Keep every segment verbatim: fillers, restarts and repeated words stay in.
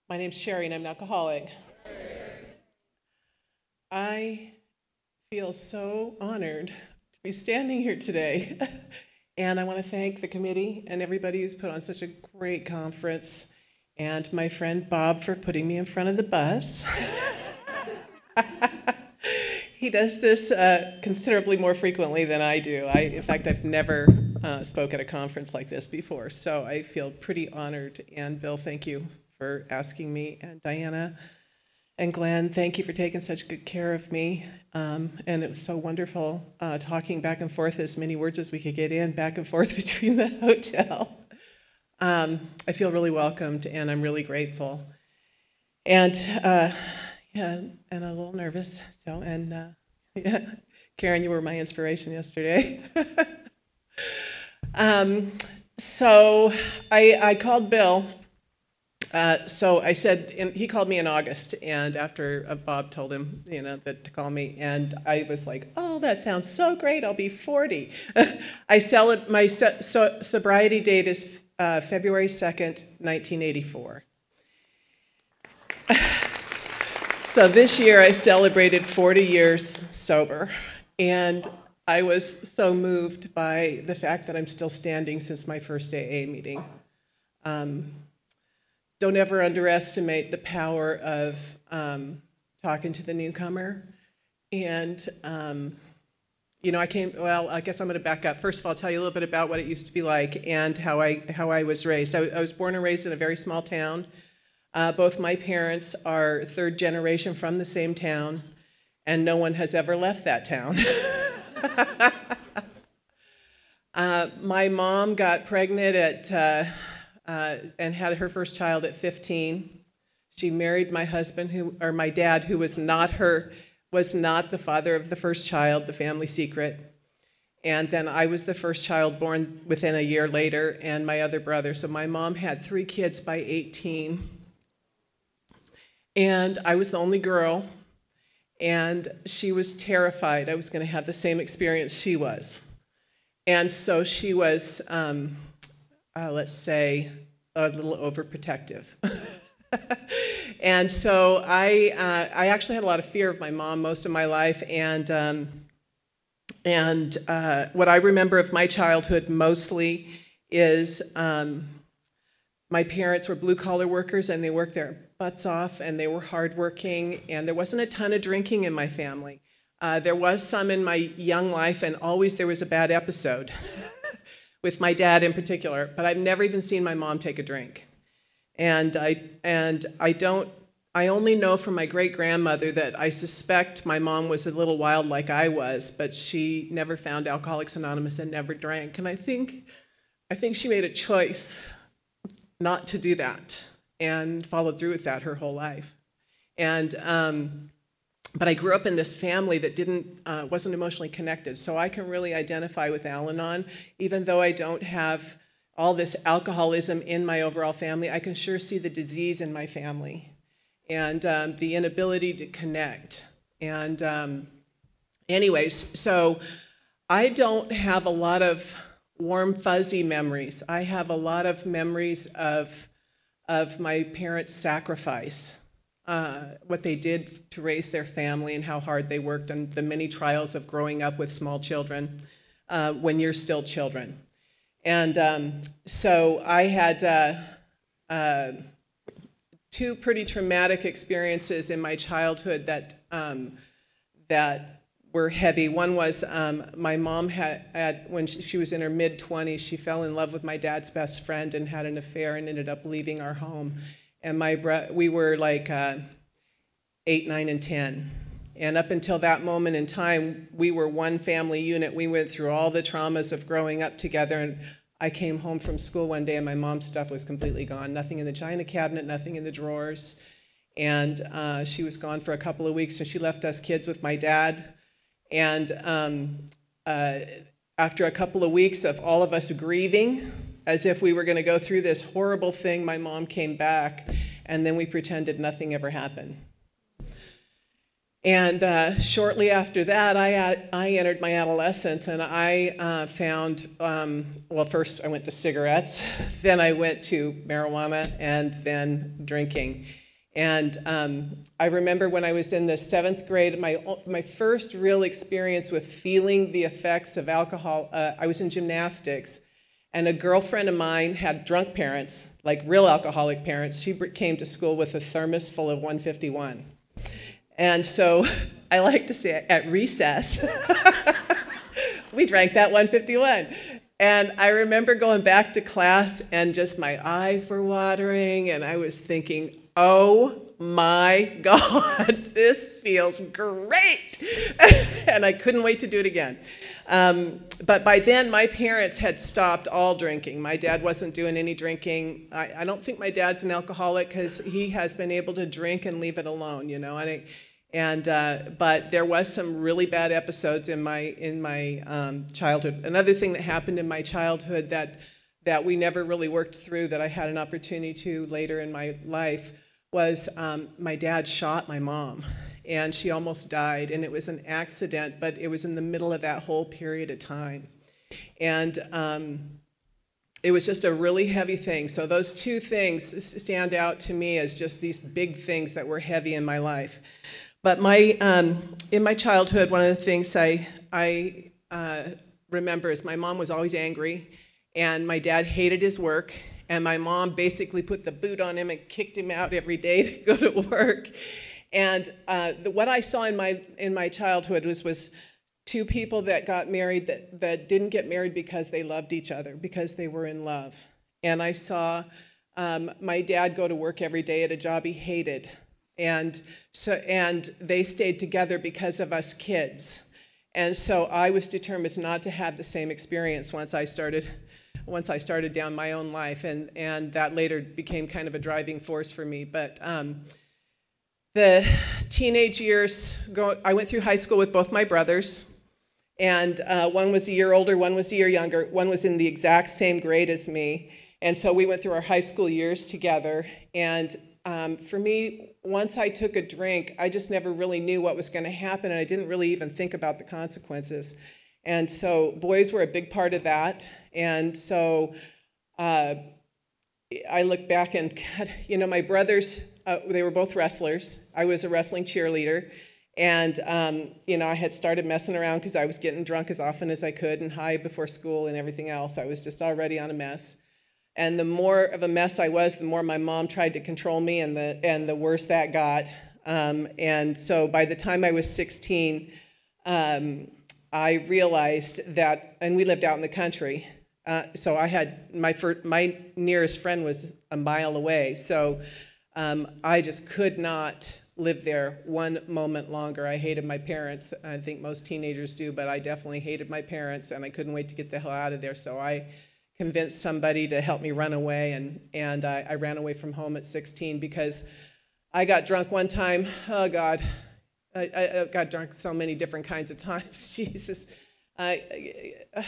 My name's Sherry, and I'm an alcoholic. I feel so honored to be standing here today. And I want to thank the committee and everybody who's put on such a great conference, and my friend Bob for putting me in front of the bus. He does this uh, considerably more frequently than I do. I, in fact, I've never uh, spoke at a conference like this before, so I feel pretty honored. And Bill, thank you for asking me, and Diana and Glenn, thank you for taking such good care of me. Um, and it was so wonderful uh, talking back and forth, as many words as we could get in, back and forth between the hotel. Um, I feel really welcomed, and I'm really grateful. And uh, yeah, and a little nervous. So, and uh, yeah, Karen, you were my inspiration yesterday. um, so I, I called Bill. Uh, so I said, and he called me in August, and after uh, Bob told him, you know, that to call me, and I was like, oh, that sounds so great, I'll be forty. I sell it, my so, so, sobriety date is uh, February second, nineteen eighty-four. So this year I celebrated forty years sober, and I was so moved by the fact that I'm still standing since my first A A meeting. Um, Don't ever underestimate the power of um, talking to the newcomer. And, um, you know, I came, well, I guess I'm going to back up. First of all, I'll tell you a little bit about what it used to be like and how I how I was raised. I, I was born and raised in a very small town. Uh, both my parents are third generation from the same town, and no one has ever left that town. uh, my mom got pregnant at... Uh, Uh, and had her first child at fifteen. She married my husband, who, or my dad, who was not her, was not the father of the first child, the family secret. And then I was the first child born within a year later, and my other brother. So my mom had three kids by eighteen. And I was the only girl, and she was terrified I was going to have the same experience she was. And so she was... Um, Uh, let's say, a little overprotective. And so I uh, I actually had a lot of fear of my mom most of my life, and um, and uh, what I remember of my childhood mostly is um, my parents were blue-collar workers, and they worked their butts off, and they were hardworking, and there wasn't a ton of drinking in my family. Uh, there was some in my young life, and always there was a bad episode. With my dad in particular, but I've never even seen my mom take a drink. And I and I don't, I only know from my great-grandmother that I suspect my mom was a little wild like I was, but she never found Alcoholics Anonymous and never drank. And I think, I think she made a choice not to do that and followed through with that her whole life. And um, But I grew up in this family that didn't uh, wasn't emotionally connected, so I can really identify with Al-Anon. Even though I don't have all this alcoholism in my overall family, I can sure see the disease in my family and um, the inability to connect. And um, anyways, so I don't have a lot of warm, fuzzy memories. I have a lot of memories of of my parents' sacrifice. Uh, what they did to raise their family and how hard they worked, and the many trials of growing up with small children uh, when you're still children. And um, so I had uh, uh, two pretty traumatic experiences in my childhood that um, that were heavy. One was um, my mom had, had when she, she was in her mid-twenties, she fell in love with my dad's best friend and had an affair and ended up leaving our home. And my bro- we were like uh, eight, nine, and ten. And up until that moment in time, we were one family unit. We went through all the traumas of growing up together. And I came home from school one day, and my mom's stuff was completely gone. Nothing in the china cabinet, nothing in the drawers. And uh, she was gone for a couple of weeks, and she left us kids with my dad. And um, uh, after a couple of weeks of all of us grieving, as if we were going to go through this horrible thing, my mom came back, and then we pretended nothing ever happened. And uh, shortly after that, I, had, I entered my adolescence, and I uh, found, um, well, first I went to cigarettes, then I went to marijuana, and then drinking. And um, I remember when I was in the seventh grade, my, my first real experience with feeling the effects of alcohol, uh, I was in gymnastics, and a girlfriend of mine had drunk parents, like real alcoholic parents. She came to school with a thermos full of one fifty-one. And so I like to say at recess, we drank that one fifty-one. And I remember going back to class and just my eyes were watering and I was thinking, oh my God, this feels great. And I couldn't wait to do it again. Um, but by then, my parents had stopped all drinking. My dad wasn't doing any drinking. I, I don't think my dad's an alcoholic because he has been able to drink and leave it alone, you know. And, I, and uh, but there was some really bad episodes in my in my um, childhood. Another thing that happened in my childhood that that we never really worked through, that I had an opportunity to later in my life, was um, my dad shot my mom. And she almost died, and it was an accident, but it was in the middle of that whole period of time. And um, it was just a really heavy thing. So those two things stand out to me as just these big things that were heavy in my life. But my um, in my childhood, one of the things I, I uh, remember is my mom was always angry, and my dad hated his work, and my mom basically put the boot on him and kicked him out every day to go to work. And uh, the, what I saw in my in my childhood was was two people that got married that, that didn't get married because they loved each other, because they were in love. And I saw um, my dad go to work every day at a job he hated, and so and they stayed together because of us kids. And so I was determined not to have the same experience once I started once I started down my own life, and and that later became kind of a driving force for me. But um, The teenage years, go, I went through high school with both my brothers, and uh, one was a year older, one was a year younger, one was in the exact same grade as me, and so we went through our high school years together. And um, for me, once I took a drink, I just never really knew what was going to happen, and I didn't really even think about the consequences. And so boys were a big part of that, and so uh, I look back and, God, you know, my brothers, Uh, they were both wrestlers. I was a wrestling cheerleader. And, um, you know, I had started messing around because I was getting drunk as often as I could and high before school and everything else. I was just already on a mess. And the more of a mess I was, the more my mom tried to control me, and the and the worse that got. Um, and so by the time I was sixteen, um, I realized that, and we lived out in the country, uh, so I had, my first, my nearest friend was a mile away. So Um, I just could not live there one moment longer. I hated my parents. I think most teenagers do, but I definitely hated my parents, and I couldn't wait to get the hell out of there. So I convinced somebody to help me run away, and, and I, I ran away from home at sixteen because I got drunk one time. Oh, God. I, I got drunk so many different kinds of times. Jesus. I, I,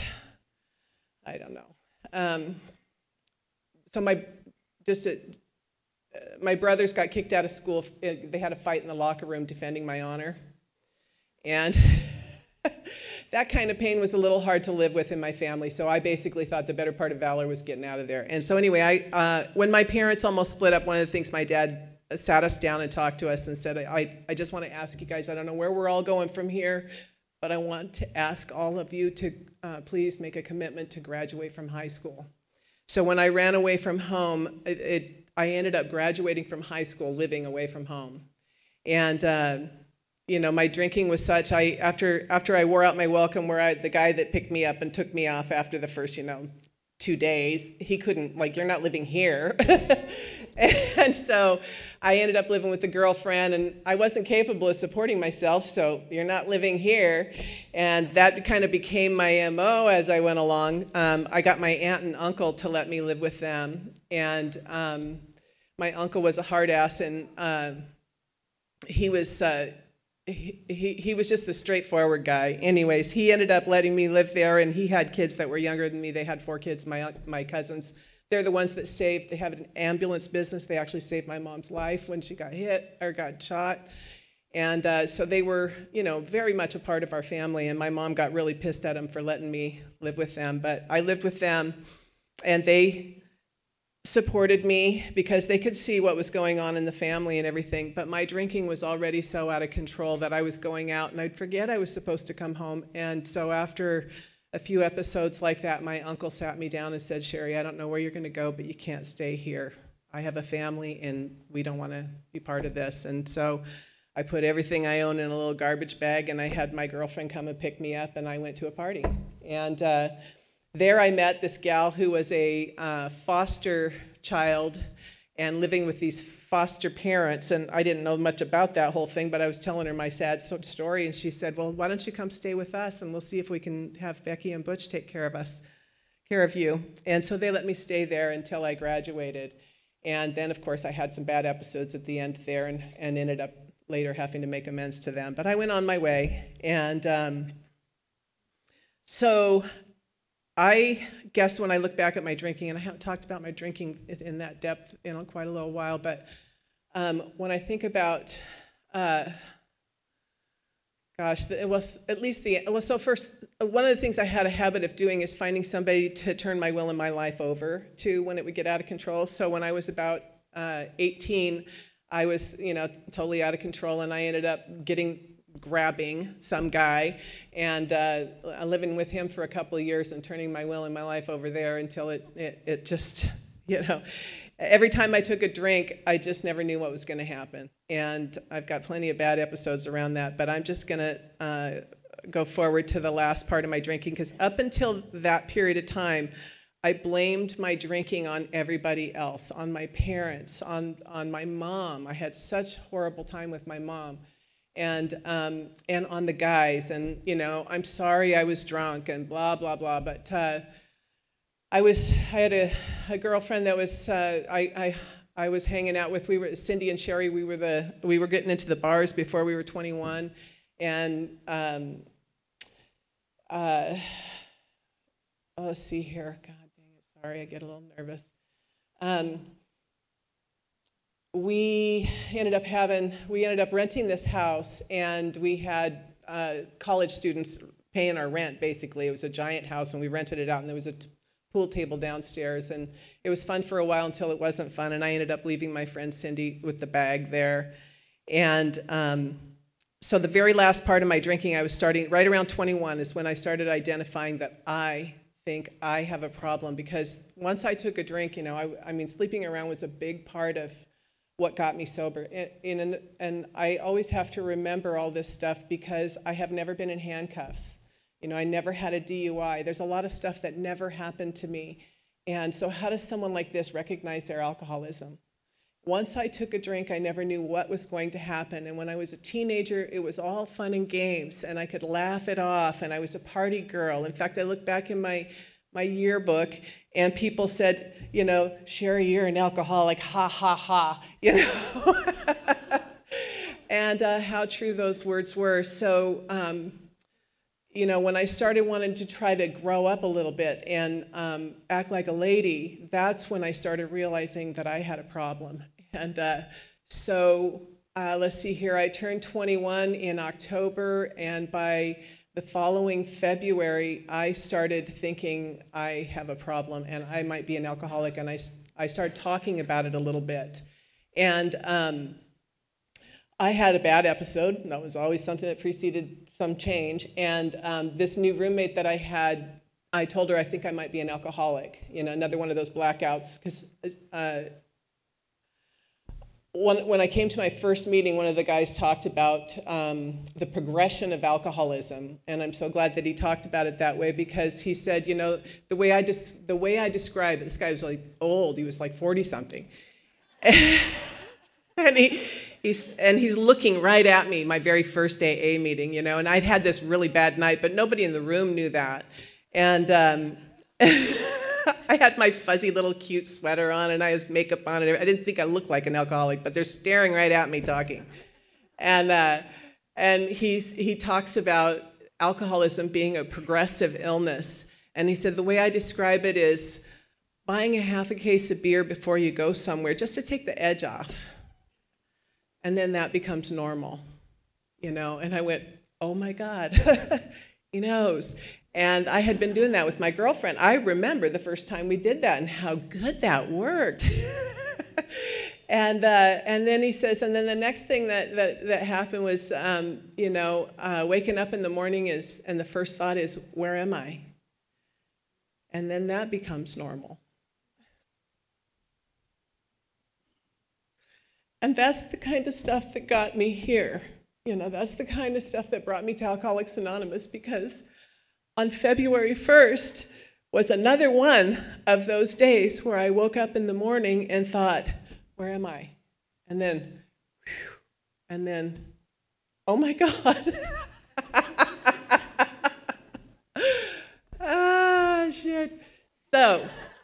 I don't know. Um, so my, just a, My brothers got kicked out of school. They had a fight in the locker room defending my honor. And that kind of pain was a little hard to live with in my family, so I basically thought the better part of valor was getting out of there. And so anyway, I, uh, when my parents almost split up, one of the things my dad sat us down and talked to us and said, I, I just want to ask you guys, I don't know where we're all going from here, but I want to ask all of you to uh, please make a commitment to graduate from high school. So when I ran away from home, it, it I ended up graduating from high school, living away from home. And, uh, you know, my drinking was such, I after after I wore out my welcome, where I, the guy that picked me up and took me off after the first, you know, two days, he couldn't, like, you're not living here. And so I ended up living with a girlfriend, and I wasn't capable of supporting myself, so you're not living here. And that kind of became my M O as I went along. Um, I got my aunt and uncle to let me live with them. And um, my uncle was a hard ass, and uh, he was uh, he, he he was just the straightforward guy. Anyways, he ended up letting me live there, and he had kids that were younger than me. They had four kids, my my cousins. They're the ones that saved. They have an ambulance business. They actually saved my mom's life when she got hit or got shot. And uh, so they were, you know, very much a part of our family, and my mom got really pissed at them for letting me live with them. But I lived with them, and they supported me because they could see what was going on in the family and everything. But my drinking was already so out of control that I was going out, and I'd forget I was supposed to come home. And so after a few episodes like that, my uncle sat me down and said, Sherry, I don't know where you're going to go, but you can't stay here. I have a family, and we don't want to be part of this. And so I put everything I own in a little garbage bag, and I had my girlfriend come and pick me up, and I went to a party. And uh, there I met this gal who was a uh, foster child and living with these foster parents, and I didn't know much about that whole thing, but I was telling her my sad story, and she said, well, why don't you come stay with us, and we'll see if we can have Becky and Butch take care of us, care of you. And so they let me stay there until I graduated. And then, of course, I had some bad episodes at the end there, and, and ended up later having to make amends to them. But I went on my way, and um, so I guess when I look back at my drinking, and I haven't talked about my drinking in that depth in quite a little while, but um, when I think about, uh, gosh, it was at least the, well, so first, one of the things I had a habit of doing is finding somebody to turn my will and my life over to when it would get out of control. So when I was about uh, eighteen, I was, you know, totally out of control, and I ended up getting, grabbing some guy, and uh, living with him for a couple of years and turning my will and my life over there until it, it, it just, you know, every time I took a drink, I just never knew what was going to happen. And I've got plenty of bad episodes around that, but I'm just going to uh, go forward to the last part of my drinking, because up until that period of time, I blamed my drinking on everybody else, on my parents, on, on my mom. I had such horrible time with my mom, and um, and on the guys. And, you know, I'm sorry I was drunk and blah, blah, blah. But uh, I was, I had a, a girlfriend that was, uh, I, I I was hanging out with, we were, Cindy and Sherry, we were the, we were getting into the bars before we were twenty-one. And um, uh, oh, let's see here. God. Sorry, I get a little nervous. Um, we ended up having, we ended up renting this house, and we had uh, college students paying our rent, basically. It was a giant house, and we rented it out, and there was a t- pool table downstairs, and it was fun for a while until it wasn't fun, and I ended up leaving my friend Cindy with the bag there. And um, so the very last part of my drinking, I was starting, right around twenty-one is when I started identifying that I think I have a problem, because once I took a drink, you know, I, I mean, sleeping around was a big part of what got me sober. And, and, and I always have to remember all this stuff because I have never been in handcuffs. You know, I never had a D U I. There's a lot of stuff that never happened to me. And so how does someone like this recognize their alcoholism? Once I took a drink, I never knew what was going to happen. And when I was a teenager, it was all fun and games, and I could laugh it off, and I was a party girl. In fact, I look back in my, my yearbook, and people said, you know, Sherry, you're an alcoholic, ha, ha, ha, you know. And uh, how true those words were. So, um, you know, when I started wanting to try to grow up a little bit and um, act like a lady, that's when I started realizing that I had a problem. And uh, so, uh, let's see here, I turned twenty-one in October, and by the following February, I started thinking I have a problem and I might be an alcoholic, and I, I started talking about it a little bit. And um, I had a bad episode. That was always something that preceded some change. And um, this new roommate that I had, I told her I think I might be an alcoholic. You know, another one of those blackouts. Because uh, when, when I came to my first meeting, one of the guys talked about um, the progression of alcoholism. And I'm so glad that he talked about it that way, because he said, you know, the way I des- the way I describe it, this guy was like old. He was like forty-something. And he... He's, and he's looking right at me, my very first A A meeting, you know, and I'd had this really bad night, but nobody in the room knew that. And um, I had my fuzzy little cute sweater on, and I had makeup on, and I didn't think I looked like an alcoholic, but they're staring right at me talking. And uh, and he's, he talks about alcoholism being a progressive illness. And he said, the way I describe it is buying a half a case of beer before you go somewhere, just to take the edge off. And then that becomes normal. you know, and I went, oh my God, he knows. And I had been doing that with my girlfriend. I remember the first time we did that and how good that worked. and uh, and then he says, and then the next thing that that, that happened was, um, you know, uh, waking up in the morning is, and the first thought is, where am I? And then that becomes normal. And that's the kind of stuff that got me here. You know, that's the kind of stuff that brought me to Alcoholics Anonymous, because on February first was another one of those days where I woke up in the morning and thought, where am I? And then, whew, and then, oh my God. ah, shit. So,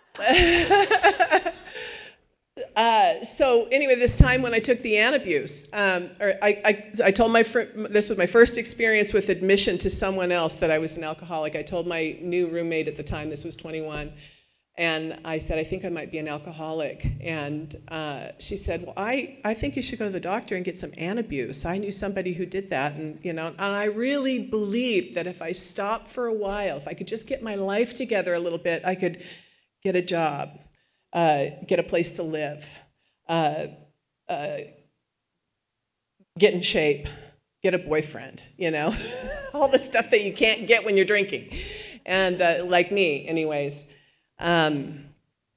Uh, so anyway, this time when I took the Antabuse, um, or I, I, I told my fr- this was my first experience with admission to someone else that I was an alcoholic. I told my new roommate at the time, this was twenty-one, and I said, I think I might be an alcoholic. And uh, she said, well, I, I think you should go to the doctor and get some Antabuse. I knew somebody who did that, and you know, and I really believed that if I stopped for a while, if I could just get my life together a little bit, I could get a job. Uh, get a place to live, uh, uh, get in shape, get a boyfriend, you know, all the stuff that you can't get when you're drinking, and uh, like me, anyways. Um,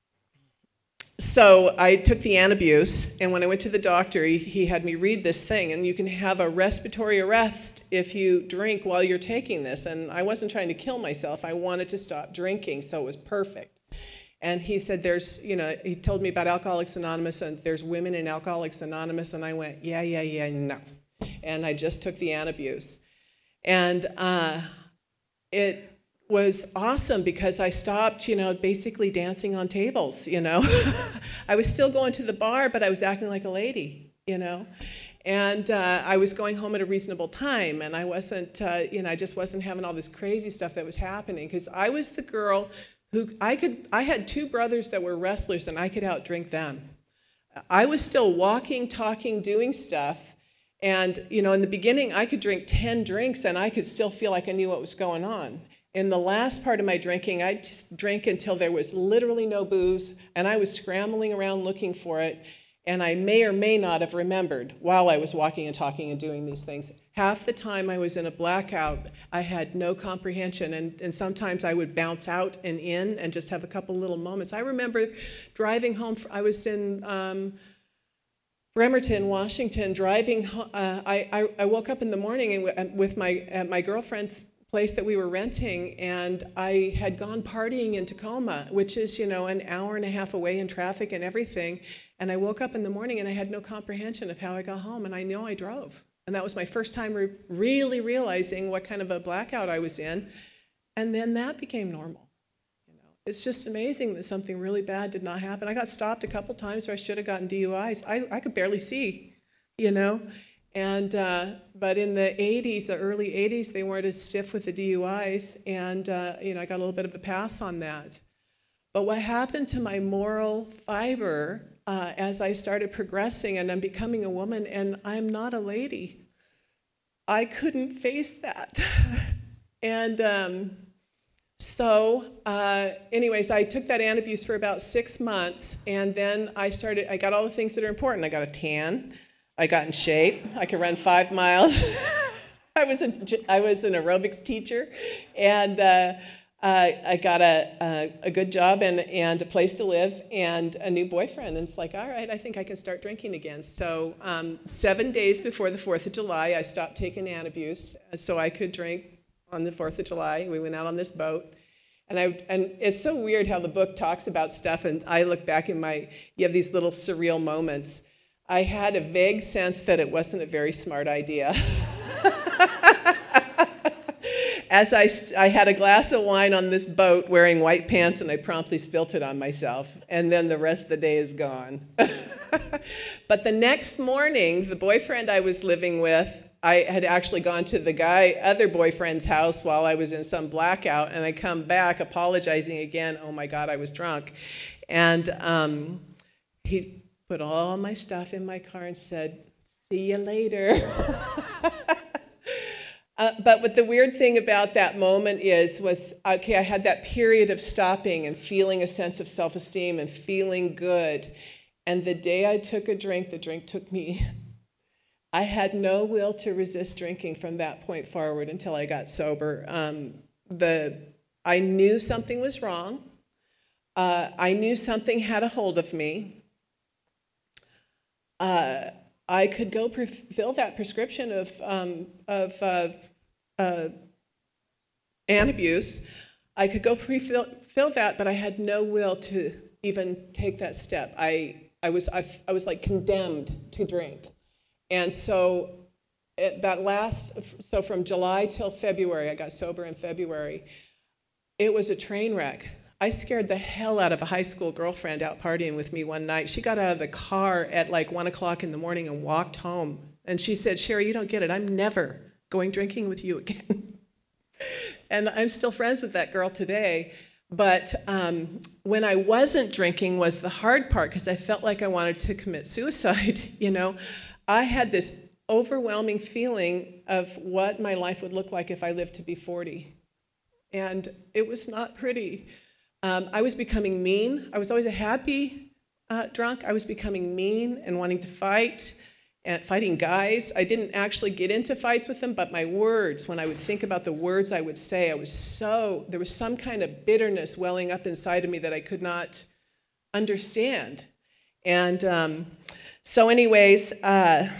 so I took the Antabuse, and when I went to the doctor, he, he had me read this thing, and you can have a respiratory arrest if you drink while you're taking this, and I wasn't trying to kill myself. I wanted to stop drinking, so it was perfect. And he said, there's, you know, he told me about Alcoholics Anonymous, and there's women in Alcoholics Anonymous, and I went, yeah, yeah, yeah, no. And I just took the Antabuse. And uh, it was awesome because I stopped, you know, basically dancing on tables, you know. I was still going to the bar, but I was acting like a lady, you know. And uh, I was going home at a reasonable time, and I wasn't, uh, you know, I just wasn't having all this crazy stuff that was happening, because I was the girl who I could, I had two brothers that were wrestlers, and I could outdrink them. I was still walking, talking, doing stuff, and you know, in the beginning, I could drink ten drinks, and I could still feel like I knew what was going on. In the last part of my drinking, I'd drink until there was literally no booze, and I was scrambling around looking for it, and I may or may not have remembered while I was walking and talking and doing these things. Half the time I was in a blackout, I had no comprehension, and, and sometimes I would bounce out and in and just have a couple little moments. I remember driving home, I was in um, Bremerton, Washington, driving, uh, I, I, I woke up in the morning and with my, at my girlfriend's place that we were renting, and I had gone partying in Tacoma, which is, you know, an hour and a half away in traffic and everything, and I woke up in the morning and I had no comprehension of how I got home, and I know I drove. And that was my first time re- really realizing what kind of a blackout I was in. And then that became normal. You know, it's just amazing that something really bad did not happen. I got stopped a couple times where I should have gotten D U Is. I, I could barely see, you know. And uh, but in the eighties, the early eighties, they weren't as stiff with the D U Is. And, uh, you know, I got a little bit of a pass on that. But what happened to my moral fiber Uh, as I started progressing and I'm becoming a woman, and I'm not a lady, I couldn't face that. and um, so, uh, anyways, I took that Antabuse for about six months, and then I started, I got all the things that are important. I got a tan, I got in shape, I could run five miles. I was an, I was an aerobics teacher, and uh, Uh, I got a, a, a good job and, and a place to live and a new boyfriend. And it's like, all right, I think I can start drinking again. So um, seven days before the fourth of July, I stopped taking Antabuse so I could drink on the fourth of July. We went out on this boat. And, I, and it's so weird how the book talks about stuff, and I look back in my, you have these little surreal moments. I had a vague sense that it wasn't a very smart idea. As I, I had a glass of wine on this boat wearing white pants, and I promptly spilt it on myself, and then the rest of the day is gone. But the next morning, the boyfriend I was living with, I had actually gone to the guy, other boyfriend's house while I was in some blackout, and I come back apologizing again. Oh my God, I was drunk. And um, he put all my stuff in my car and said, see you later. Uh, but what the weird thing about that moment is, was, okay, I had that period of stopping and feeling a sense of self-esteem and feeling good. And the day I took a drink, the drink took me. I had no will to resist drinking from that point forward until I got sober. Um, the I knew something was wrong. Uh, I knew something had a hold of me. Uh, I could go pre- fill that prescription of um, of uh, uh, abuse. I could go pre-fill fill that, but I had no will to even take that step. I I was I, I was like condemned to drink, and so it, that last so from July till February, I got sober in February. It was a train wreck. I scared the hell out of a high school girlfriend out partying with me one night. She got out of the car at like one o'clock in the morning and walked home. And she said, Sherry, you don't get it. I'm never going drinking with you again. And I'm still friends with that girl today. But um, when I wasn't drinking was the hard part, because I felt like I wanted to commit suicide. You know, I had this overwhelming feeling of what my life would look like if I lived to be forty. And it was not pretty. Um, I was becoming mean. I was always a happy uh, drunk. I was becoming mean and wanting to fight and fighting guys. I didn't actually get into fights with them, but my words, when I would think about the words I would say, I was so, there was some kind of bitterness welling up inside of me that I could not understand. And um, so anyways, uh,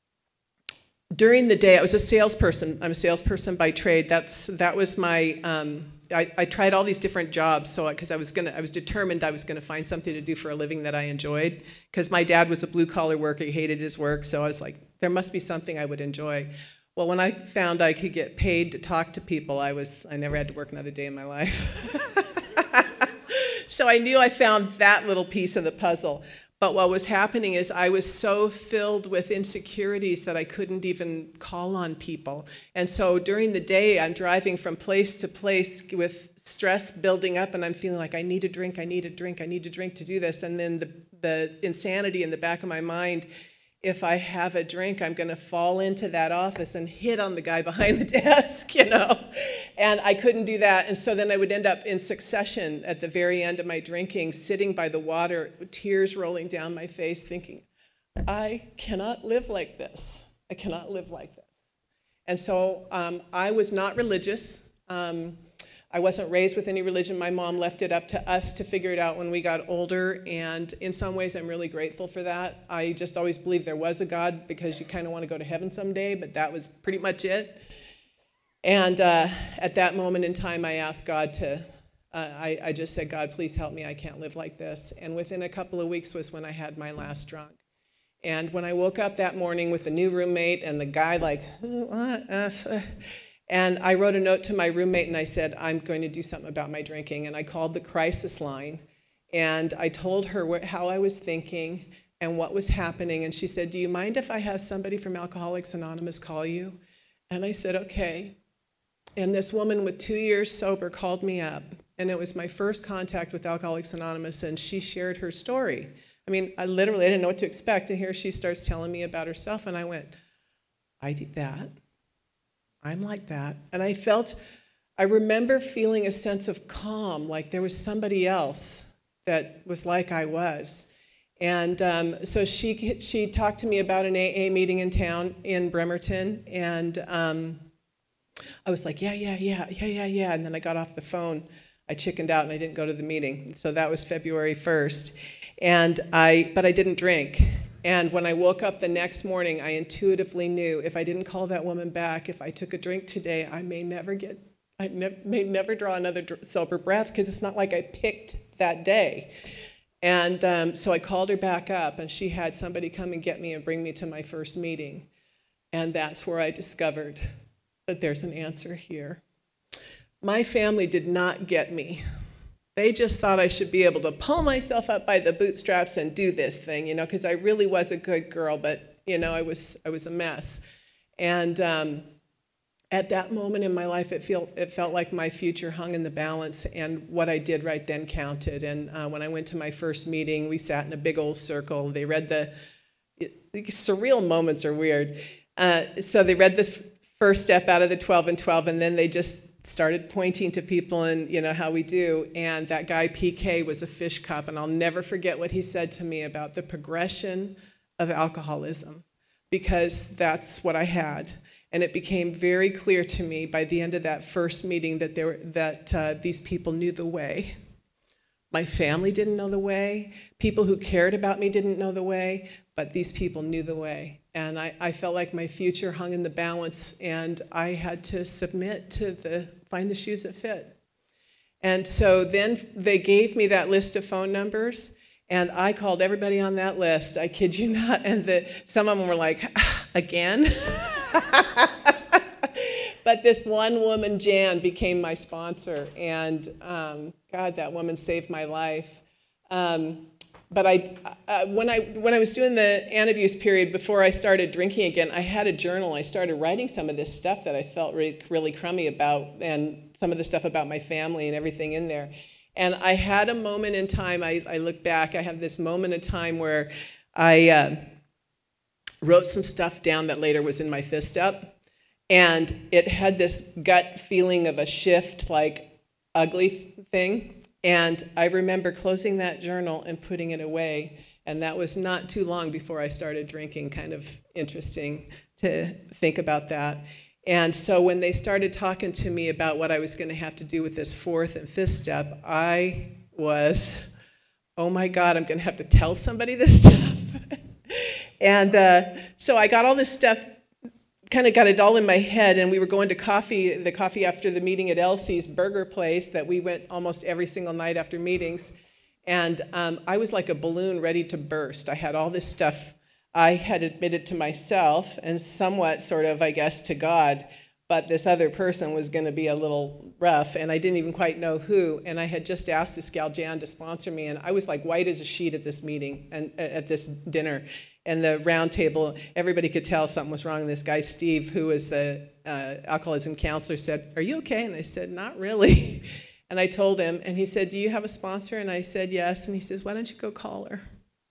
during the day, I was a salesperson. I'm a salesperson by trade. That's that was my. Um, I, I tried all these different jobs, so because I was gonna, I was determined I was gonna find something to do for a living that I enjoyed. Because my dad was a blue collar worker, he hated his work, so I was like, there must be something I would enjoy. Well, when I found I could get paid to talk to people, I was, I never had to work another day in my life. So I knew I found that little piece of the puzzle. But what was happening is I was so filled with insecurities that I couldn't even call on people. And so during the day, I'm driving from place to place with stress building up, and I'm feeling like I need a drink, I need a drink, I need a drink to do this. And then the, the insanity in the back of my mind, if I have a drink, I'm going to fall into that office and hit on the guy behind the desk, you know. And I couldn't do that. And so then I would end up in succession at the very end of my drinking, sitting by the water, tears rolling down my face, thinking, I cannot live like this. I cannot live like this. And so um, I was not religious. Um, I wasn't raised with any religion. My mom left it up to us to figure it out when we got older, and in some ways I'm really grateful for that. I just always believed there was a God because you kind of want to go to heaven someday, but that was pretty much it. And uh, at that moment in time, I asked God to, uh, I, I just said, God, please help me. I can't live like this. And within a couple of weeks was when I had my last drunk. And when I woke up that morning with a new roommate and the guy like, what? Uh, And I wrote a note to my roommate and I said, I'm going to do something about my drinking. And I called the crisis line and I told her wh- how I was thinking and what was happening. And she said, do you mind if I have somebody from Alcoholics Anonymous call you? And I said, okay. And this woman with two years sober called me up. And it was my first contact with Alcoholics Anonymous, and she shared her story. I mean, I literally I didn't know what to expect. And here she starts telling me about herself. And I went, I do that. I'm like that. And I felt, I remember feeling a sense of calm, like there was somebody else that was like I was. And um, so she she talked to me about an A A meeting in town in Bremerton, and um, I was like, yeah, yeah, yeah, yeah, yeah, yeah. And then I got off the phone. I chickened out and I didn't go to the meeting. So that was February first. And I, but I didn't drink. And when I woke up the next morning, I intuitively knew if I didn't call that woman back, if I took a drink today, I may never get, I ne- may never draw another dr- sober breath, because it's not like I picked that day. And um, so I called her back up, and she had somebody come and get me and bring me to my first meeting. And that's where I discovered that there's an answer here. My family did not get me. They just thought I should be able to pull myself up by the bootstraps and do this thing, you know, because I really was a good girl, but, you know, I was I was a mess. And um, at that moment in my life, it felt it felt like my future hung in the balance, and what I did right then counted. And uh, when I went to my first meeting, we sat in a big old circle. They read the, it, the surreal moments are weird. Uh, so they read this first step out of the twelve and twelve, and then they just started pointing to people and, you know, how we do. And that guy, P K, was a fish cup, and I'll never forget what he said to me about the progression of alcoholism, because that's what I had. And it became very clear to me by the end of that first meeting that there that uh, these people knew the way. My family didn't know the way. People who cared about me didn't know the way, but these people knew the way. And I, I felt like my future hung in the balance, and I had to submit to the find the shoes that fit. And so then they gave me that list of phone numbers, and I called everybody on that list. I kid you not. And the, some of them were like, again? But this one woman, Jan, became my sponsor, and um, God, that woman saved my life. Um, but I, uh, when I when I was doing the anti-abuse period before I started drinking again, I had a journal. I started writing some of this stuff that I felt really, really crummy about, and some of the stuff about my family and everything in there. And I had a moment in time. I, I look back. I have this moment in time where I uh, wrote some stuff down that later was in my fist up. And it had this gut feeling of a shift, like ugly thing. And I remember closing that journal and putting it away. And that was not too long before I started drinking. Kind of interesting to think about that. And so when they started talking to me about what I was going to have to do with this fourth and fifth step, I was, oh my God, I'm going to have to tell somebody this stuff. And uh, so I got all this stuff, kind of got it all in my head, and we were going to coffee, the coffee after the meeting at Elsie's Burger Place that we went almost every single night after meetings. And um, I was like a balloon ready to burst. I had all this stuff I had admitted to myself, and somewhat sort of, I guess, to God, but this other person was going to be a little rough, and I didn't even quite know who. And I had just asked this gal, Jan, to sponsor me, and I was like white as a sheet at this meeting, and at this dinner. And the round table, everybody could tell something was wrong. And this guy, Steve, who was the uh, alcoholism counselor, said, "Are you okay?" And I said, "Not really." And I told him, and he said, "Do you have a sponsor?" And I said, "Yes." And he says, "Why don't you go call her?"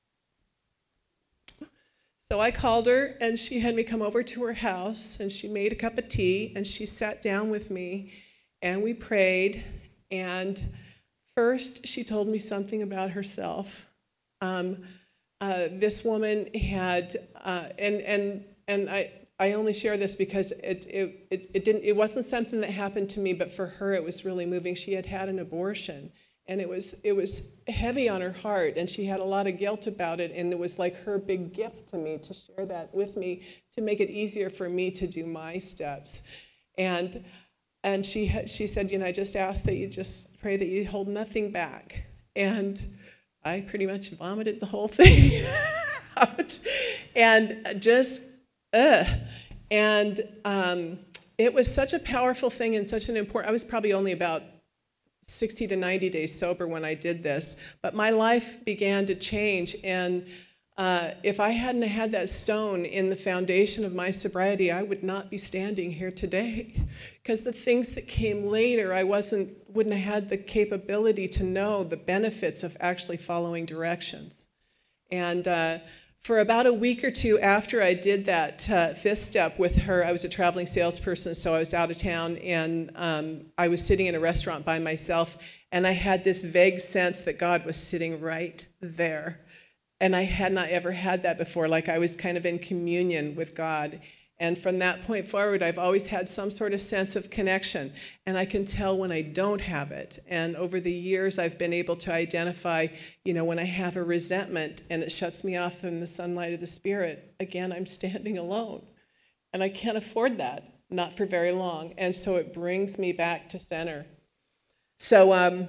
So I called her, and she had me come over to her house, and she made a cup of tea, and she sat down with me, and we prayed. And first, she told me something about herself. Um, Uh, this woman had, uh, and and and I, I only share this because it, it it it didn't it wasn't something that happened to me, but for her it was really moving. She had had an abortion, and it was it was heavy on her heart, and she had a lot of guilt about it, and it was like her big gift to me to share that with me to make it easier for me to do my steps, and and she had, she said, you know, I just ask that you just pray that you hold nothing back, and I pretty much vomited the whole thing out, and just, ugh. And um, it was such a powerful thing and such an important, I was probably only about sixty to ninety days sober when I did this, but my life began to change. And uh, if I hadn't had that stone in the foundation of my sobriety, I would not be standing here today. Because the things that came later, I wasn't, wouldn't have had the capability to know the benefits of actually following directions. And uh, for about a week or two after I did that uh, fifth step with her, I was a traveling salesperson, so I was out of town, and um, I was sitting in a restaurant by myself, and I had this vague sense that God was sitting right there. And I had not ever had that before, like I was kind of in communion with God. And from that point forward, I've always had some sort of sense of connection. And I can tell when I don't have it. And over the years, I've been able to identify, you know, when I have a resentment and it shuts me off from the sunlight of the Spirit, again, I'm standing alone. And I can't afford that, not for very long. And so it brings me back to center. So, um,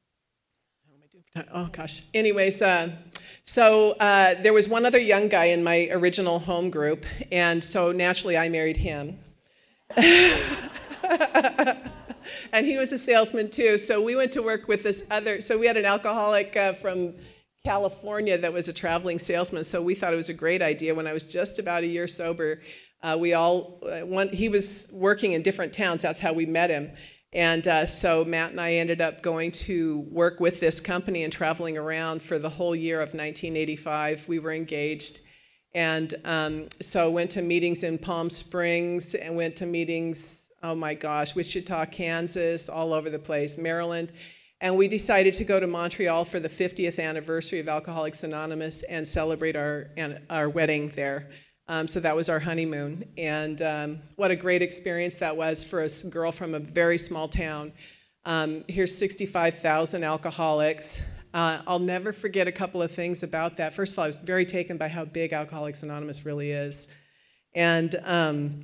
oh gosh. Anyways, uh, so uh, there was one other young guy in my original home group, and so naturally I married him. And he was a salesman too, so we went to work with this other, so we had an alcoholic uh, from California that was a traveling salesman, so we thought it was a great idea. When I was just about a year sober, uh, we all, uh, one, he was working in different towns, that's how we met him. And uh, so Matt and I ended up going to work with this company and traveling around for the whole year of nineteen eighty-five. We were engaged. And um, so went to meetings in Palm Springs and went to meetings, oh my gosh, Wichita, Kansas, all over the place, Maryland. And we decided to go to Montreal for the fiftieth anniversary of Alcoholics Anonymous and celebrate our, our wedding there. Um, so that was our honeymoon. And um, what a great experience that was for a girl from a very small town. Um, here's sixty-five thousand alcoholics. Uh, I'll never forget a couple of things about that. First of all, I was very taken by how big Alcoholics Anonymous really is. And um,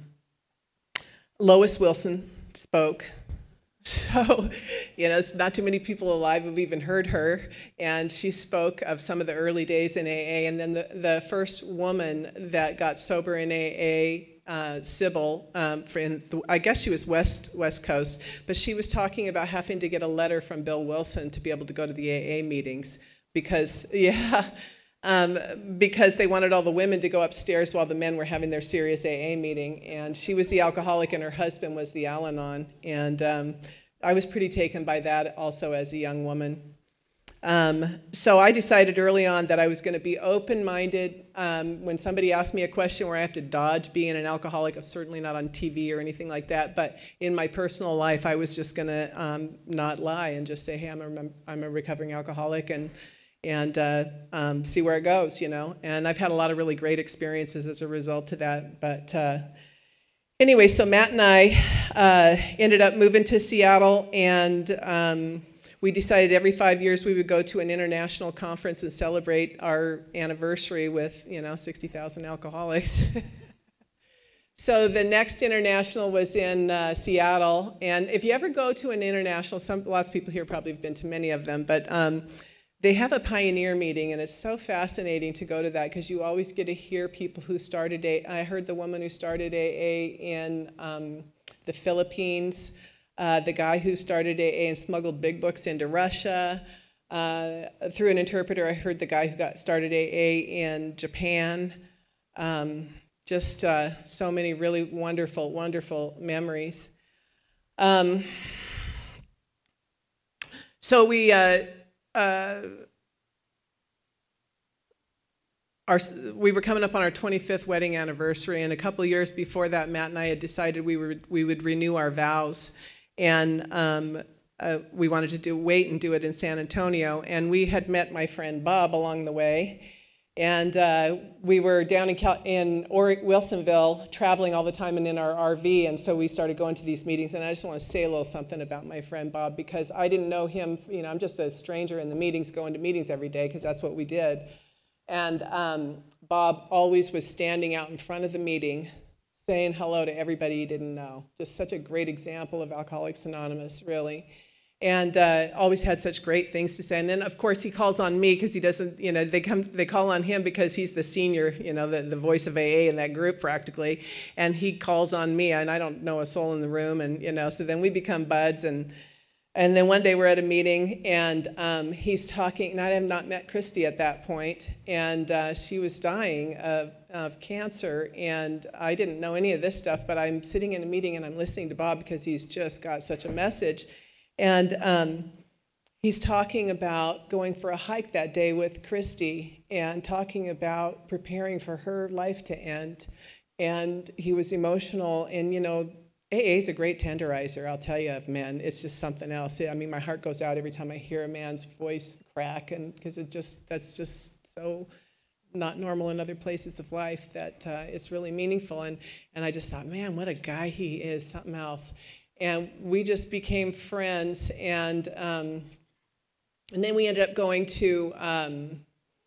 Lois Wilson spoke. So, you know, it's not too many people alive who've even heard her. And she spoke of some of the early days in A A. And then the, the first woman that got sober in A A, uh, Sybil, um, for in the, I guess she was West West Coast, but she was talking about having to get a letter from Bill Wilson to be able to go to the A A meetings because, yeah, um, because they wanted all the women to go upstairs while the men were having their serious A A meeting. And she was the alcoholic and her husband was the Al-Anon. And um, I was pretty taken by that also as a young woman. Um, so I decided early on that I was going to be open-minded. Um, when somebody asked me a question where I have to dodge being an alcoholic, certainly not on T V or anything like that, but in my personal life, I was just going to um, not lie and just say, hey, I'm a, I'm a recovering alcoholic, and and uh, um, see where it goes, you know. And I've had a lot of really great experiences as a result of that. But uh, anyway, so Matt and I uh, ended up moving to Seattle, and um, we decided every five years we would go to an international conference and celebrate our anniversary with, you know, sixty thousand alcoholics. So the next international was in uh, Seattle. And if you ever go to an international, some lots of people here probably have been to many of them, but um, they have a pioneer meeting, and it's so fascinating to go to that because you always get to hear people who started A A. I heard the woman who started A A in um, the Philippines, uh, the guy who started A A and smuggled big books into Russia. Uh, through an interpreter, I heard the guy who got started A A in Japan. Um, just uh, so many really wonderful, wonderful memories. Um, so we... Uh, Uh, our, we were coming up on our twenty-fifth wedding anniversary, and a couple of years before that, Matt and I had decided we were we would renew our vows, and um, uh, we wanted to do wait and do it in San Antonio. And we had met my friend Bob along the way, and uh, we were down in, Cal- in or- Wilsonville traveling all the time and in our R V, and so we started going to these meetings. And I just want to say a little something about my friend Bob because I didn't know him. You know, I'm just a stranger in the meetings, going to meetings every day because that's what we did. And um, Bob always was standing out in front of the meeting, saying hello to everybody he didn't know. Just such a great example of Alcoholics Anonymous, really. And uh, always had such great things to say. And then, of course, he calls on me because he doesn't, you know, they come, they call on him because he's the senior, you know, the, the voice of A A in that group practically. And he calls on me, and I don't know a soul in the room. And, you know, so then we become buds. And and then one day we're at a meeting, and um, he's talking, and I have not met Christy at that point, and uh, she was dying of, of cancer. And I didn't know any of this stuff, but I'm sitting in a meeting, and I'm listening to Bob because he's just got such a message. And um, he's talking about going for a hike that day with Christy and talking about preparing for her life to end. And he was emotional. And, you know, A A is a great tenderizer, I'll tell you, of men. It's just something else. I mean, my heart goes out every time I hear a man's voice crack, and because it just that's just so not normal in other places of life that uh, it's really meaningful. And, and I just thought, man, what a guy he is, something else. And we just became friends, and um, and then we ended up going to um,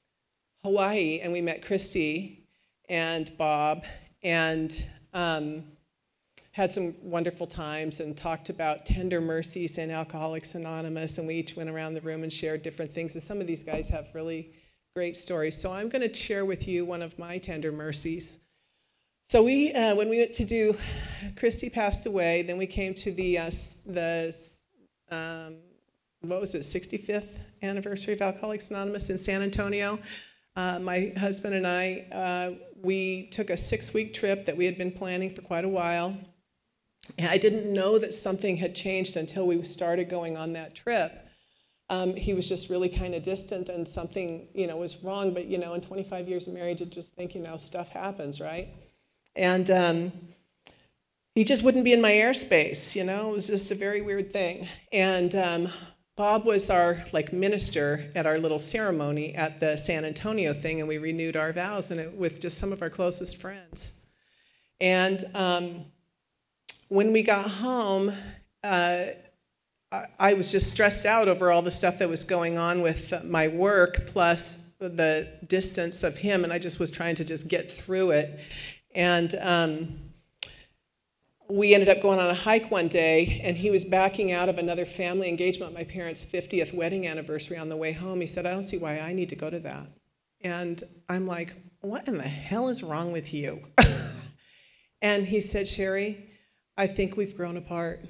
Hawaii, and we met Christy and Bob, and um, had some wonderful times, and talked about Tender Mercies and Alcoholics Anonymous, and we each went around the room and shared different things, and some of these guys have really great stories. So I'm going to share with you one of my Tender Mercies. So we, uh, when we went to do, Christy passed away. Then we came to the uh, the um, what was it, sixty-fifth anniversary of Alcoholics Anonymous in San Antonio. Uh, my husband and I, uh, we took a six-week trip that we had been planning for quite a while, and I didn't know that something had changed until we started going on that trip. Um, he was just really kind of distant, and something, you know, was wrong. But, you know, in twenty-five years of marriage, I just think, you know, stuff happens, right? And um, he just wouldn't be in my airspace, you know? It was just a very weird thing. And um, Bob was our, like, minister at our little ceremony at the San Antonio thing, and we renewed our vows and it, with just some of our closest friends. And um, when we got home, uh, I was just stressed out over all the stuff that was going on with my work, plus the distance of him, and I just was trying to just get through it. And um, we ended up going on a hike one day, and he was backing out of another family engagement, my parents' fiftieth wedding anniversary, on the way home. He said, "I don't see why I need to go to that." And I'm like, what in the hell is wrong with you? And he said, "Sherry, I think we've grown apart."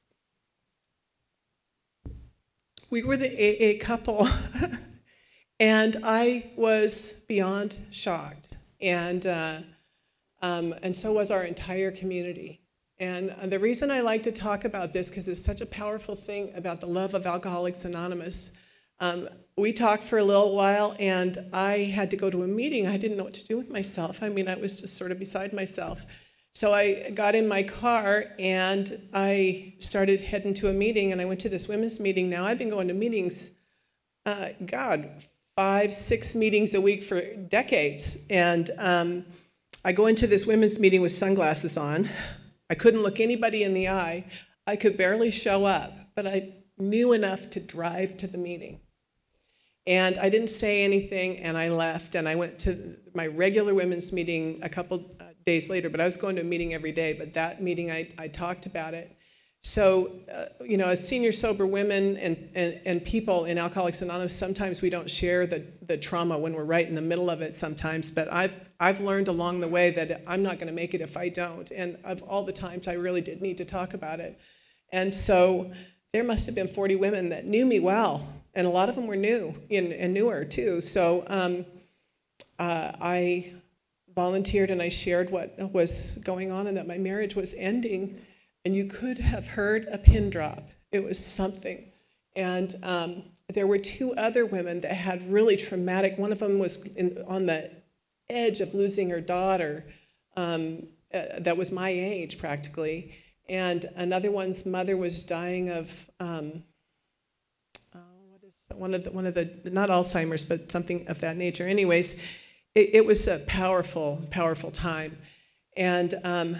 We were the A A couple, and I was beyond shocked, and uh, um, and so was our entire community. And the reason I like to talk about this, because it's such a powerful thing about the love of Alcoholics Anonymous. Um, we talked for a little while, and I had to go to a meeting. I didn't know what to do with myself. I mean, I was just sort of beside myself. So I got in my car, and I started heading to a meeting, and I went to this women's meeting. Now, I've been going to meetings, uh, God, five, six meetings a week for decades. And um, I go into this women's meeting with sunglasses on. I couldn't look anybody in the eye. I could barely show up, but I knew enough to drive to the meeting. And I didn't say anything, and I left, and I went to my regular women's meeting a couple uh, days later, but I was going to a meeting every day, but that meeting I, I talked about it. So, uh, you know, as senior sober women and, and, and people in Alcoholics Anonymous, sometimes we don't share the, the trauma when we're right in the middle of it sometimes, but I've I've learned along the way that I'm not going to make it if I don't, and of all the times I really did need to talk about it. And so there must have been forty women that knew me well, and a lot of them were new and, and newer too. So um, uh, I volunteered and I shared what was going on and that my marriage was ending, and you could have heard a pin drop. It was something. And um, there were two other women that had really traumatic, one of them was in, on the edge of losing her daughter um, uh, that was my age practically, and another one's mother was dying of um, uh, what is one of the one of the not Alzheimer's but something of that nature. Anyways, it, it was a powerful, powerful time, and um,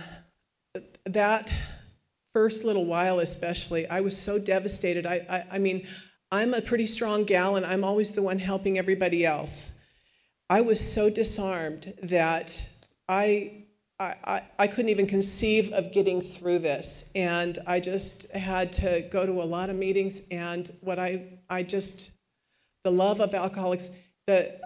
that first little while especially, I was so devastated. I, I I mean, I'm a pretty strong gal, and I'm always the one helping everybody else. I was so disarmed that I, I I couldn't even conceive of getting through this, and I just had to go to a lot of meetings. And what I I just the love of alcoholics, the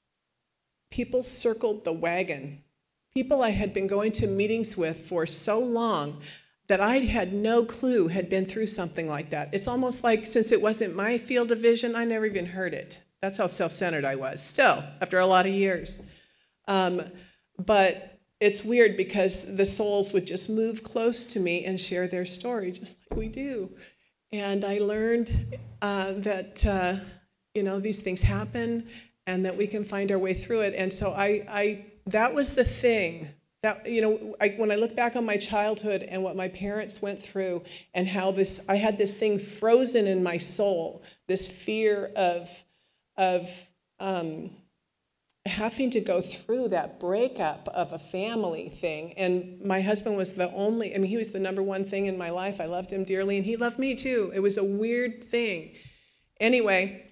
people circled the wagon, people I had been going to meetings with for so long that I had no clue had been through something like that. It's almost like, since it wasn't my field of vision, I never even heard it. That's how self-centered I was, still, after a lot of years. Um, but it's weird because the souls would just move close to me and share their story, just like we do. And I learned uh, that, uh, you know, these things happen and that we can find our way through it. And so I, I that was the thing. That, you know, I, when I look back on my childhood and what my parents went through and how this, I had this thing frozen in my soul, this fear of, of um, having to go through that breakup of a family thing. And my husband was the only, I mean, he was the number one thing in my life. I loved him dearly, and he loved me too. It was a weird thing. Anyway,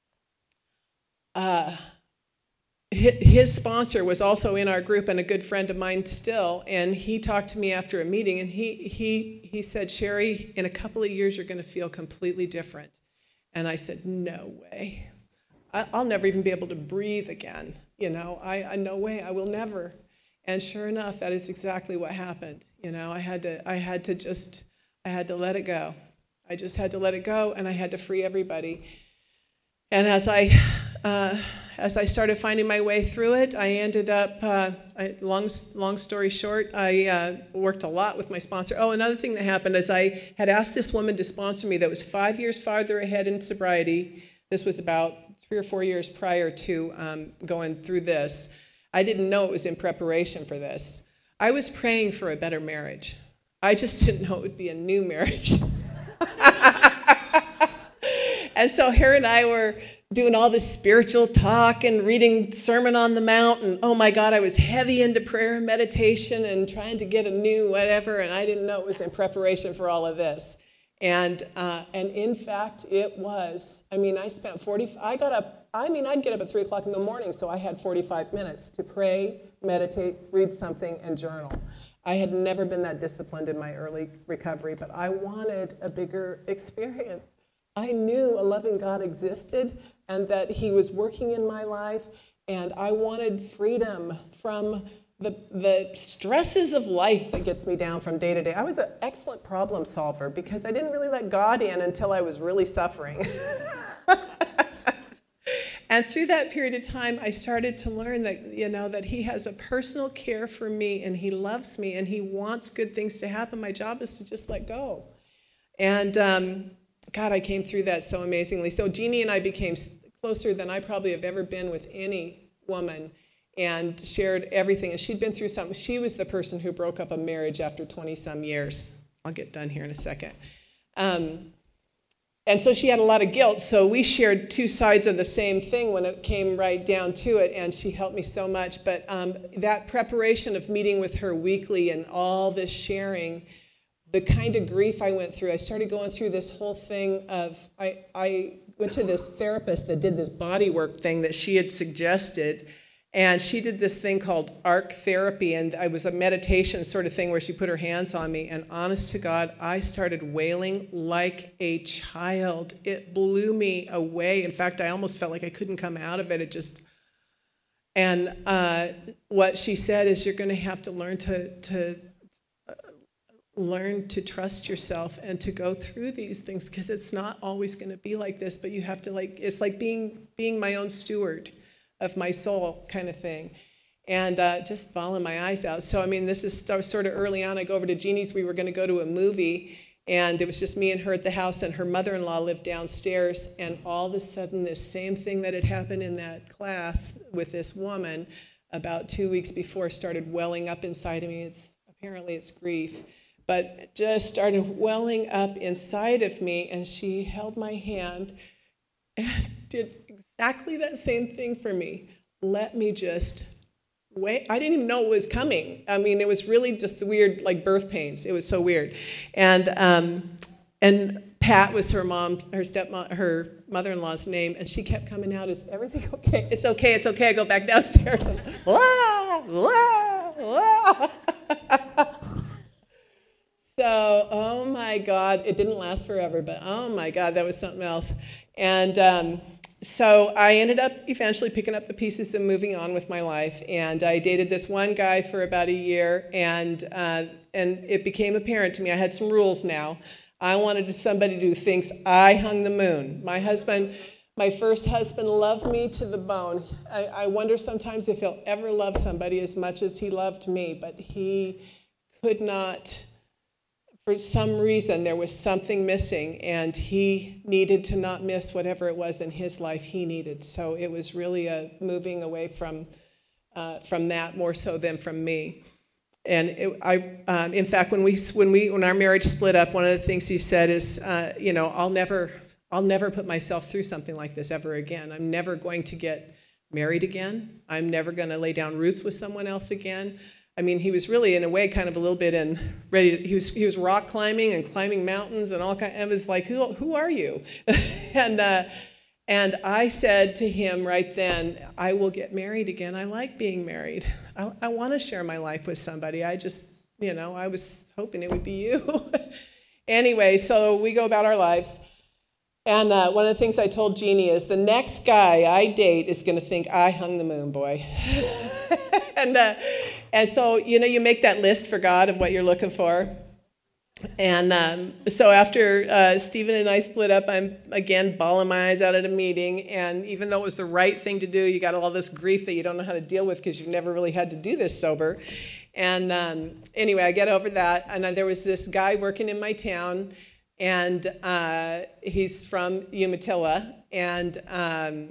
uh, his sponsor was also in our group and a good friend of mine still, and he talked to me after a meeting, and he he he said, "Sherry, in a couple of years you're going to feel completely different." And I said, "No way. I'll never even be able to breathe again. You know, I, I no way, I will never." And sure enough, that is exactly what happened. You know, I had to I had to just I had to let it go. I just had to let it go, and I had to free everybody. And as I uh, as I started finding my way through it, I ended up, uh, I, long long story short, I uh, worked a lot with my sponsor. Oh, another thing that happened is I had asked this woman to sponsor me that was five years farther ahead in sobriety. This was about three or four years prior to um, going through this. I didn't know it was in preparation for this. I was praying for a better marriage. I just didn't know it would be a new marriage. And so her and I were doing all this spiritual talk and reading Sermon on the Mount, and oh my God, I was heavy into prayer and meditation and trying to get a new whatever, and I didn't know it was in preparation for all of this. And uh, and in fact, it was. I mean, I spent forty. I got up. I mean, I'd get up at three o'clock in the morning, so I had forty-five minutes to pray, meditate, read something, and journal. I had never been that disciplined in my early recovery, but I wanted a bigger experience. I knew a loving God existed and that he was working in my life, and I wanted freedom from the the stresses of life that gets me down from day to day. I was an excellent problem solver because I didn't really let God in until I was really suffering. And through that period of time, I started to learn that, you know, that he has a personal care for me, and he loves me, and he wants good things to happen. My job is to just let go. And um, God, I came through that so amazingly. So Jeannie and I became closer than I probably have ever been with any woman, and shared everything. And she'd been through something. She was the person who broke up a marriage after twenty-some years. I'll get done here in a second. Um, and so she had a lot of guilt. So we shared two sides of the same thing when it came right down to it, and she helped me so much. But um, that preparation of meeting with her weekly and all this sharing, the kind of grief I went through, I started going through this whole thing of, I, I went to this therapist that did this body work thing that she had suggested, and she did this thing called arc therapy, and it was a meditation sort of thing where she put her hands on me, and honest to God, I started wailing like a child. It blew me away. In fact, I almost felt like I couldn't come out of it. It just, and uh, what she said is, you're going to have to learn to to learn to trust yourself and to go through these things, because it's not always going to be like this, but you have to, like, it's like being being my own steward of my soul kind of thing. And uh, just bawling my eyes out. So, I mean, this is sort of early on. I go over to Jeannie's. We were going to go to a movie, and it was just me and her at the house, and her mother-in-law lived downstairs, and all of a sudden this same thing that had happened in that class with this woman about two weeks before started welling up inside of me. It's apparently it's grief. But it just started welling up inside of me, and she held my hand and did exactly that same thing for me. Let me just wait. I didn't even know it was coming. I mean, it was really just the weird, like birth pains. It was so weird. And um, and Pat was her mom, her stepmom, her mother-in-law's name, and she kept coming out, is everything okay? It's okay, it's okay. I go back downstairs and, wah, wah, wah. So, oh my God, it didn't last forever, but oh my God, that was something else. And um, so I ended up eventually picking up the pieces and moving on with my life. And I dated this one guy for about a year, and uh, and it became apparent to me I had some rules now. I wanted somebody who thinks I hung the moon. My husband, my first husband, loved me to the bone. I, I wonder sometimes if he'll ever love somebody as much as he loved me, but he could not. For some reason, there was something missing, and he needed to not miss whatever it was in his life he needed. So it was really a moving away from uh, from that more so than from me. And it, I, um, in fact, when we when we when our marriage split up, one of the things he said is, uh, you know, I'll never I'll never put myself through something like this ever again. I'm never going to get married again. I'm never going to lay down roots with someone else again. I mean, he was really, in a way, kind of a little bit in ready. To, he was he was rock climbing and climbing mountains and all kind. And it was like, who who are you? and uh, and I said to him right then, I will get married again. I like being married. I, I want to share my life with somebody. I just, you know, I was hoping it would be you. Anyway, so we go about our lives. And uh, one of the things I told Jeannie is, the next guy I date is going to think I hung the moon, boy. and uh, and so, you know, you make that list for God of what you're looking for. And um, so after uh, Stephen and I split up, I'm again bawling my eyes out at a meeting. And even though it was the right thing to do, you got all this grief that you don't know how to deal with because you've never really had to do this sober. And um, anyway, I get over that. And then there was this guy working in my town, and uh, he's from Umatilla. And um,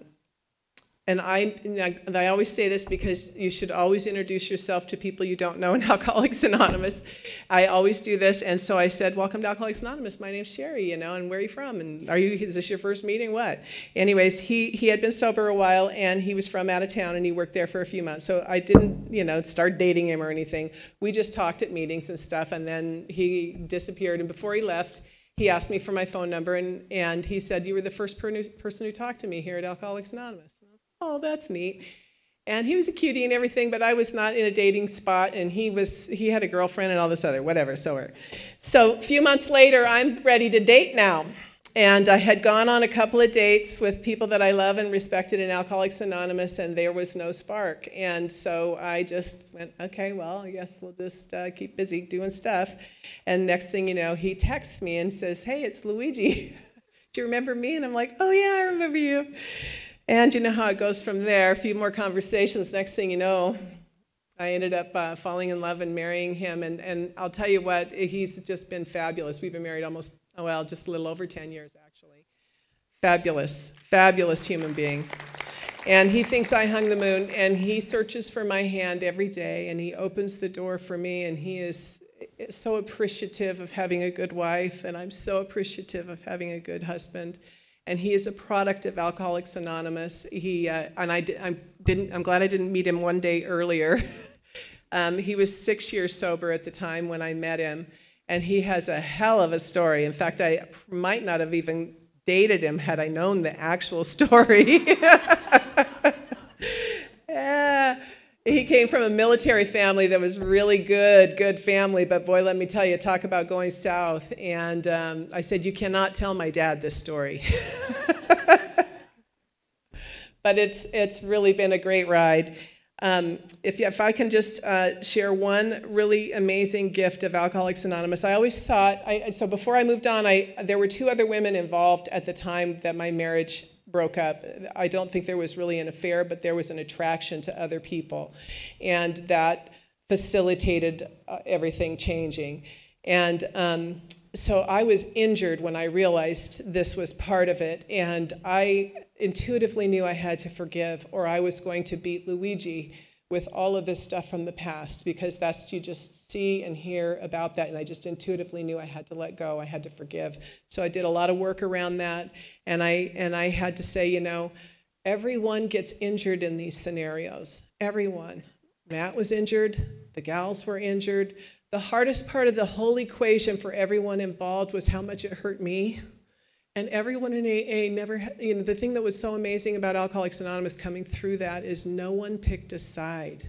And I, and I always say this because you should always introduce yourself to people you don't know in Alcoholics Anonymous. I always do this, and so I said, "Welcome to Alcoholics Anonymous. My name's Sherry, you know, and where are you from? And are you? Is this your first meeting? What?" Anyways, he he had been sober a while, and he was from out of town, and he worked there for a few months. So I didn't, you know, start dating him or anything. We just talked at meetings and stuff, and then he disappeared. And before he left, he asked me for my phone number, and and he said, "You were the first per- person who talked to me here at Alcoholics Anonymous." Oh, that's neat. And he was a cutie and everything, but I was not in a dating spot, and he was he had a girlfriend and all this other, whatever, so we're. So a few months later, I'm ready to date now. And I had gone on a couple of dates with people that I love and respected in Alcoholics Anonymous, and there was no spark. And so I just went, okay, well, I guess we'll just uh, keep busy doing stuff. And next thing you know, he texts me and says, "Hey, it's Luigi. Do you remember me?" And I'm like, "Oh, yeah, I remember you." And you know how it goes from there. A few more conversations. Next thing you know, I ended up uh, falling in love and marrying him. And, and I'll tell you what, he's just been fabulous. We've been married almost, oh, well, just a little over ten years, actually. Fabulous, fabulous human being. And he thinks I hung the moon, and he searches for my hand every day, and he opens the door for me, and he is so appreciative of having a good wife, and I'm so appreciative of having a good husband. And he is a product of Alcoholics Anonymous. He uh, and I, di- I didn't. I'm glad I didn't meet him one day earlier. um, he was six years sober at the time when I met him, and he has a hell of a story. In fact, I might not have even dated him had I known the actual story. yeah. He came from a military family that was really good, good family, but boy, let me tell you, talk about going south. And um, I said, "You cannot tell my dad this story." But it's it's really been a great ride. Um, if, if I can just uh, share one really amazing gift of Alcoholics Anonymous, I always thought, I, so before I moved on, I there were two other women involved at the time that my marriage broke up. I don't think there was really an affair, but there was an attraction to other people, and that facilitated uh, everything changing. And um, so I was injured when I realized this was part of it, and I intuitively knew I had to forgive, or I was going to beat Luigi with all of this stuff from the past, because that's, you just see and hear about that, and I just intuitively knew I had to let go, I had to forgive. So I did a lot of work around that, and I and I had to say, you know, everyone gets injured in these scenarios, everyone. Matt was injured, the gals were injured. The hardest part of the whole equation for everyone involved was how much it hurt me. And everyone in A A never, had, you know, the thing that was so amazing about Alcoholics Anonymous coming through that is no one picked a side.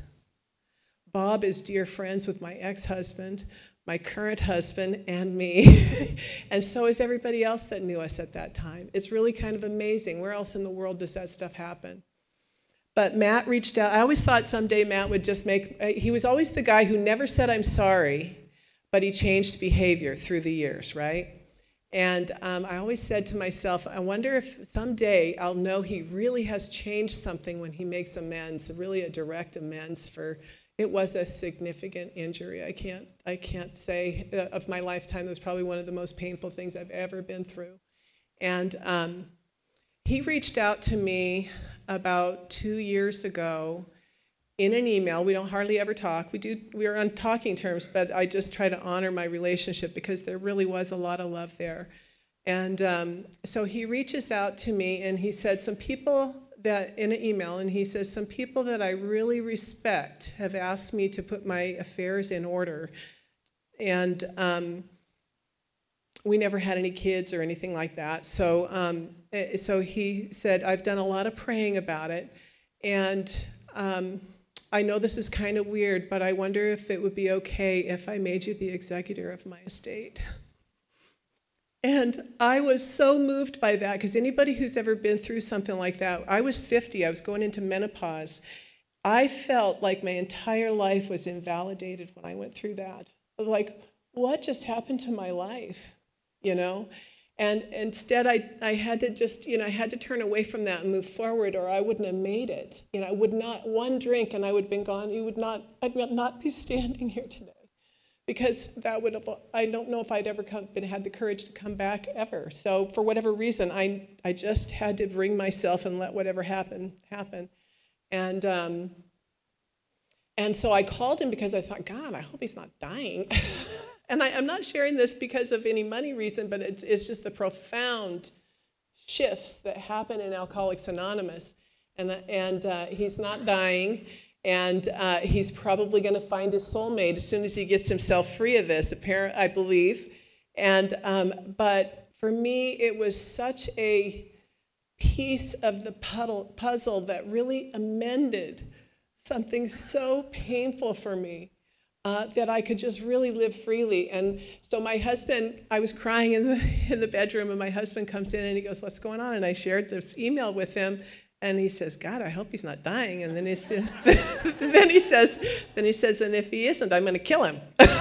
Bob is dear friends with my ex-husband, my current husband, and me. And so is everybody else that knew us at that time. It's really kind of amazing. Where else in the world does that stuff happen? But Matt reached out. I always thought someday Matt would just make, he was always the guy who never said I'm sorry, but he changed behavior through the years, right? And um, I always said to myself, I wonder if someday I'll know he really has changed something when he makes amends, really a direct amends for, it was a significant injury. I can't, I can't say uh, of my lifetime, it was probably one of the most painful things I've ever been through. And um, he reached out to me about two years ago in an email. We don't hardly ever talk. We do. We are on talking terms, but I just try to honor my relationship because there really was a lot of love there. And um, so he reaches out to me, and he said, some people that, in an email, and he says, some people that I really respect have asked me to put my affairs in order. And um, we never had any kids or anything like that. So, um, so he said, I've done a lot of praying about it, and um, I know this is kind of weird, but I wonder if it would be okay if I made you the executor of my estate. And I was so moved by that, because anybody who's ever been through something like that, I was fifty, I was going into menopause. I felt like my entire life was invalidated when I went through that. Like, what just happened to my life, you know? And instead, I, I had to just, you know, I had to turn away from that and move forward, or I wouldn't have made it. You know, I would not, one drink and I would have been gone. You would not, I'd not be standing here today. Because that would have, I don't know if I'd ever come, been, had the courage to come back ever. So for whatever reason, I, I just had to bring myself and let whatever happen, happen. And, um, and so I called him because I thought, God, I hope he's not dying. And I, I'm not sharing this because of any money reason, but it's, it's just the profound shifts that happen in Alcoholics Anonymous. And, and uh, he's not dying, and uh, he's probably going to find his soulmate as soon as he gets himself free of this, apparent, I believe. And um, but for me, it was such a piece of the puddle, puzzle that really amended something so painful for me. Uh, that I could just really live freely. And so my husband, I was crying in the in the bedroom, and my husband comes in and he goes, "What's going on?" And I shared this email with him, and he says, "God, I hope he's not dying." And then he says, then he says, then he says, "And if he isn't, I'm going to kill him."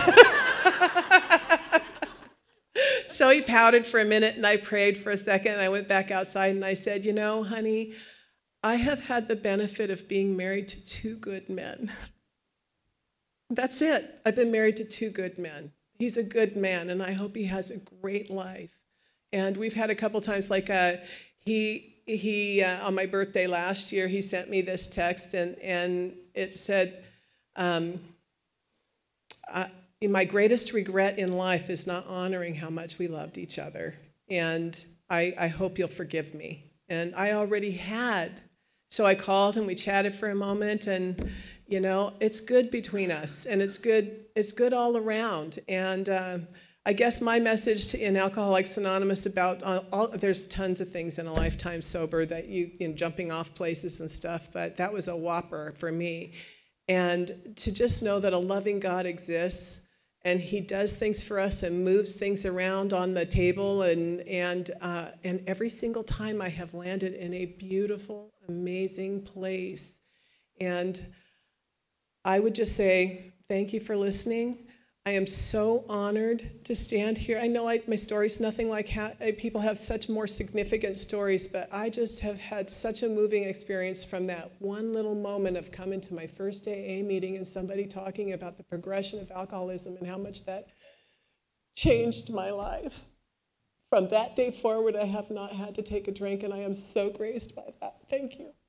So he pouted for a minute, and I prayed for a second, and I went back outside, and I said, "You know, honey, I have had the benefit of being married to two good men. That's it. I've been married to two good men. He's a good man, and I hope he has a great life." And we've had a couple times, like uh, he he uh, on my birthday last year, he sent me this text, and and it said, um, I, "My greatest regret in life is not honoring how much we loved each other, and I, I hope you'll forgive me." And I already had, so I called and we chatted for a moment, and you know, it's good between us, and it's good. It's good all around. And uh, I guess my message to, in Alcoholics Anonymous about uh, all, there's tons of things in a lifetime sober that you, you know, jumping off places and stuff, but that was a whopper for me. And to just know that a loving God exists, and He does things for us and moves things around on the table, and and uh, and every single time I have landed in a beautiful, amazing place, and I would just say, thank you for listening. I am so honored to stand here. I know I, my story's nothing like ha- people have such more significant stories, but I just have had such a moving experience from that one little moment of coming to my first A A meeting and somebody talking about the progression of alcoholism and how much that changed my life. From that day forward, I have not had to take a drink, and I am so graced by that. Thank you.